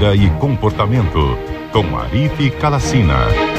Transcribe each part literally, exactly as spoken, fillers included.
Vida e Comportamento, com Arife Kalacina.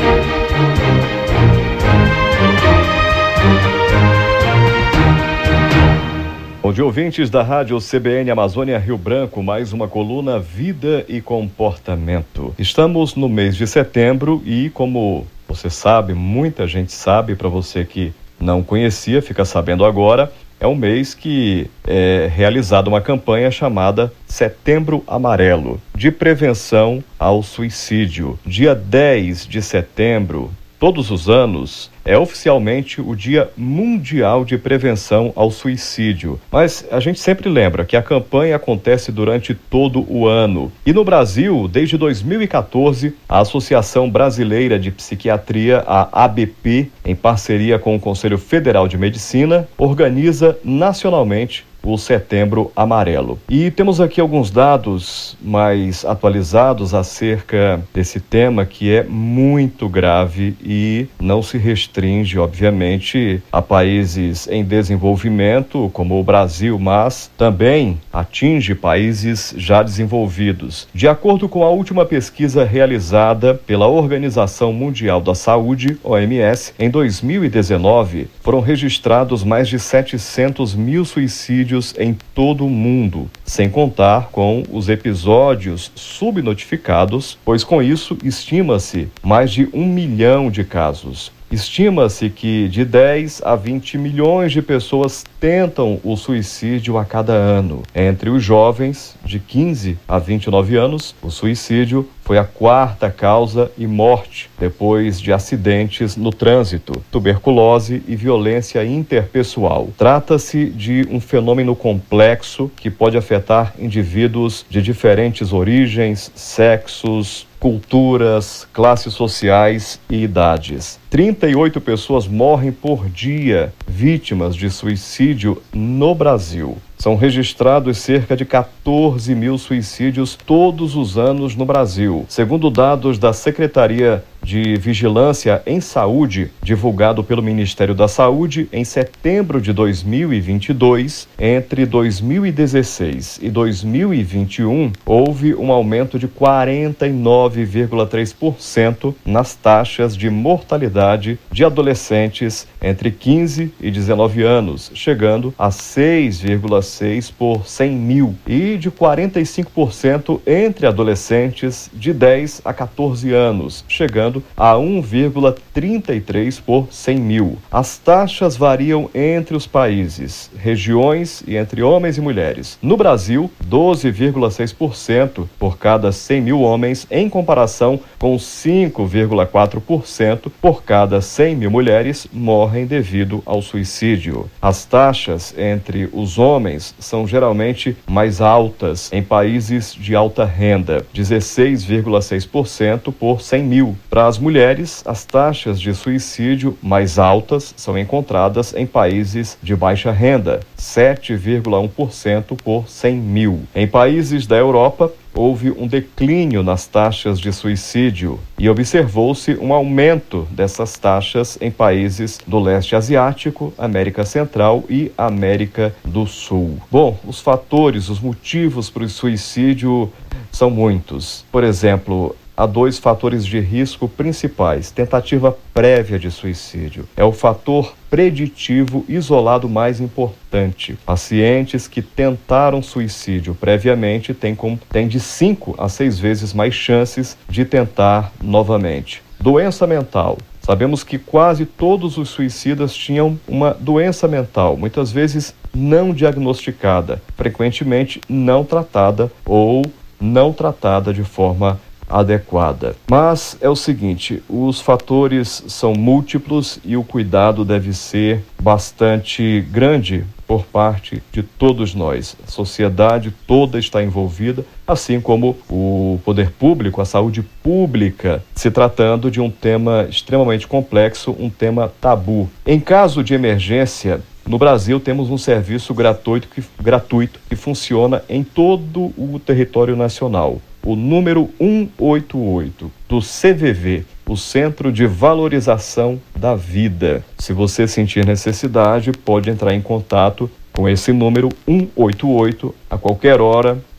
Bom dia, ouvintes da Rádio C B N Amazônia Rio Branco, mais uma coluna Vida e Comportamento. Estamos no mês de setembro e, como você sabe, muita gente sabe, para você que não conhecia, fica sabendo agora, é um mês que é realizada uma campanha chamada Setembro Amarelo, de prevenção ao suicídio. Dia dez de setembro, todos os anos, é oficialmente o Dia Mundial de Prevenção ao Suicídio. Mas a gente sempre lembra que a campanha acontece durante todo o ano. E no Brasil, desde dois mil e quatorze, a Associação Brasileira de Psiquiatria, a A B P, em parceria com o Conselho Federal de Medicina, organiza nacionalmente o Setembro Amarelo. E temos aqui alguns dados mais atualizados acerca desse tema, que é muito grave e não se restringe, obviamente, a países em desenvolvimento, como o Brasil, mas também atinge países já desenvolvidos. De acordo com a última pesquisa realizada pela Organização Mundial da Saúde, O M S, em dois mil e dezenove, foram registrados mais de setecentos mil suicídios em todo o mundo, sem contar com os episódios subnotificados, pois com isso estima-se mais de um milhão de casos. Estima-se que de dez a vinte milhões de pessoas tentam o suicídio a cada ano. Entre os jovens, de quinze a vinte e nove anos, o suicídio foi a quarta causa e morte, depois de acidentes no trânsito, tuberculose e violência interpessoal. Trata-se de um fenômeno complexo que pode afetar indivíduos de diferentes origens, sexos, culturas, classes sociais e idades. trinta e oito pessoas morrem por dia vítimas de suicídio no Brasil. São registrados cerca de quatorze mil suicídios todos os anos no Brasil. Segundo dados da Secretaria de Vigilância em Saúde, divulgado pelo Ministério da Saúde, em setembro de dois mil e vinte e dois, entre dois mil e dezesseis e dois mil e vinte e um, houve um aumento de quarenta e nove vírgula três por cento nas taxas de mortalidade de adolescentes entre quinze e dezenove anos, chegando a seis vírgula seis por cem mil, e de quarenta e cinco por cento entre adolescentes de dez a quatorze anos, chegando a um vírgula trinta e três por cem mil. As taxas variam entre os países, regiões e entre homens e mulheres. No Brasil, doze vírgula seis por cento por cada cem mil homens, em comparação com cinco vírgula quatro por cento por cada cem mil mulheres morrem devido ao suicídio. As taxas entre os homens são geralmente mais altas em países de alta renda, dezesseis vírgula seis por cento por cem mil. Para as mulheres, as taxas de suicídio mais altas são encontradas em países de baixa renda, sete vírgula um por cento por cem mil. Em países da Europa, houve um declínio nas taxas de suicídio e observou-se um aumento dessas taxas em países do leste asiático, América Central e América do Sul. Bom, os fatores, os motivos para o suicídio são muitos. Por exemplo, há dois fatores de risco principais. Tentativa prévia de suicídio é o fator preditivo isolado mais importante. Pacientes que tentaram suicídio previamente têm, com, têm de cinco a seis vezes mais chances de tentar novamente. Doença mental. Sabemos que quase todos os suicidas tinham uma doença mental, muitas vezes não diagnosticada, frequentemente não tratada ou não tratada de forma adequada. Mas é o seguinte, os fatores são múltiplos e o cuidado deve ser bastante grande por parte de todos nós. A sociedade toda está envolvida, assim como o poder público, a saúde pública, se tratando de um tema extremamente complexo, um tema tabu. Em caso de emergência, no Brasil temos um serviço gratuito que, gratuito que funciona em todo o território nacional. O número cento e oitenta e oito do C V V, o Centro de Valorização da Vida. Se você sentir necessidade, pode entrar em contato com esse número cento e oitenta e oito a qualquer hora,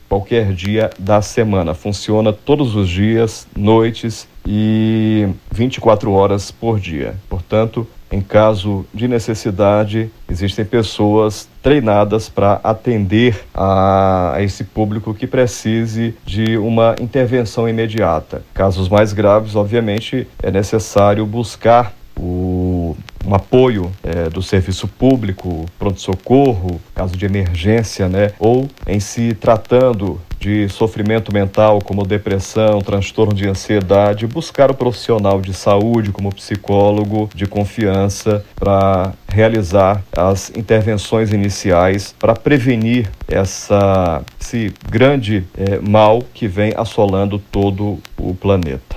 qualquer dia da semana. Funciona todos os dias, noites e vinte e quatro horas por dia. Portanto, em caso de necessidade, existem pessoas treinadas para atender a, a esse público que precise de uma intervenção imediata. Casos mais graves, obviamente, é necessário buscar o, um apoio é, do serviço público, pronto-socorro, caso de emergência, né? Ou em se tratando de sofrimento mental, como depressão, transtorno de ansiedade, buscar o profissional de saúde, como psicólogo de confiança, para realizar as intervenções iniciais para prevenir essa, esse grande é, mal que vem assolando todo o planeta.